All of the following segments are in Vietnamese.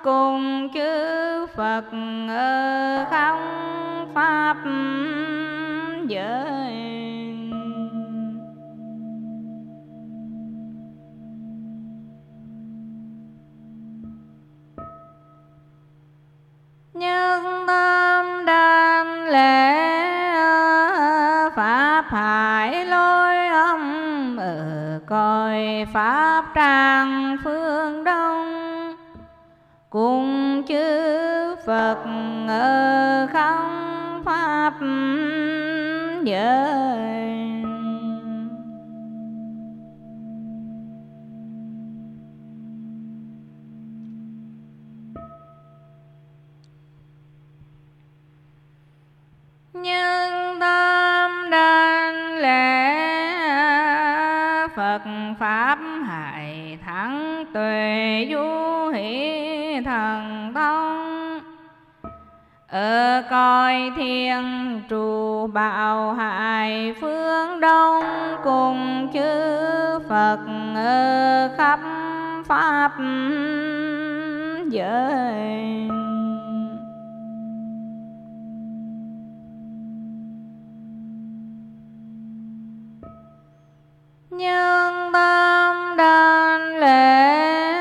cùng chư Phật ở khắp pháp giới. Nhân tâm đảnh lễ pháp hải lối âm ở cõi pháp tràng phương đông, cùng chư Phật ở khắp pháp giới. Nhân tâm đảnh lễ Phật pháp hải thắng tuệ du hỷ thần thông, ở cõi thiên trụ bảo hải phương đông, cùng chư Phật ở khắp pháp giới. Nhân tâm đảnh lễ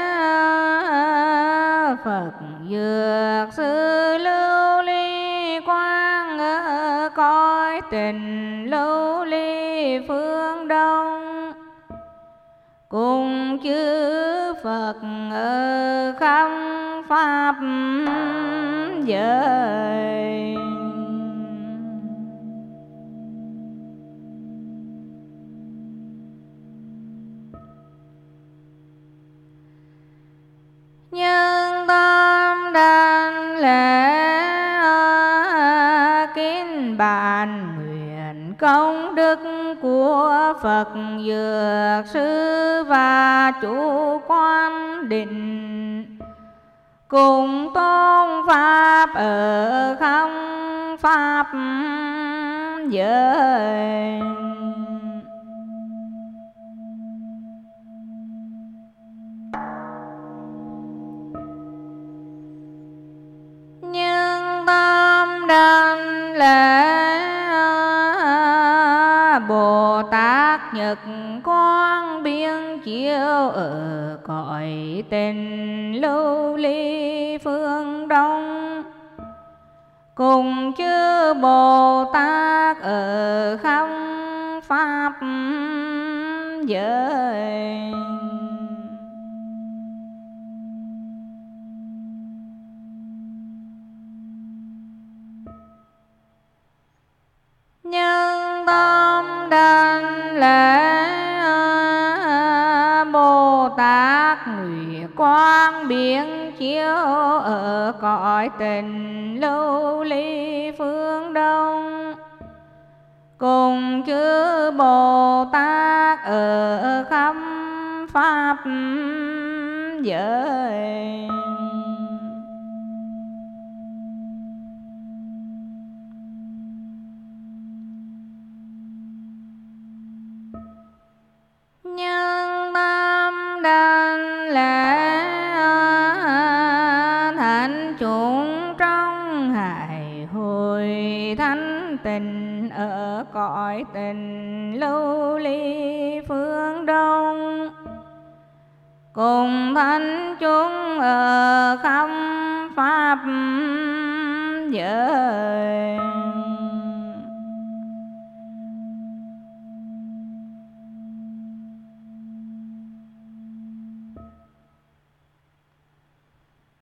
Phật dược sư lưu ly quang, ở cõi tình lưu ly phương đông, cùng chư Phật ở khắp pháp giới. Nhân tâm đảnh lễ kính bàn nguyện công đức của Phật dược sư và chủ quan định, cùng tôn pháp ở khắp pháp giới. Nhân tâm đảnh lễ Bồ Tát Nhật Quang biên chiếu, ở cõi tình lưu ly phương đông, cùng chư Bồ Tát ở khắp pháp giới. Nhân tâm đảnh lễ Bồ Tát nguyện quang biến chiếu, ở cõi tình lưu ly phương đông, cùng chư Bồ Tát ở khắp pháp giới. Nhân tâm đảnh lễ thánh chúng trong hải hội thánh tình, ở cõi tình lưu ly phương đông, cùng thánh chúng ở khắp pháp giới.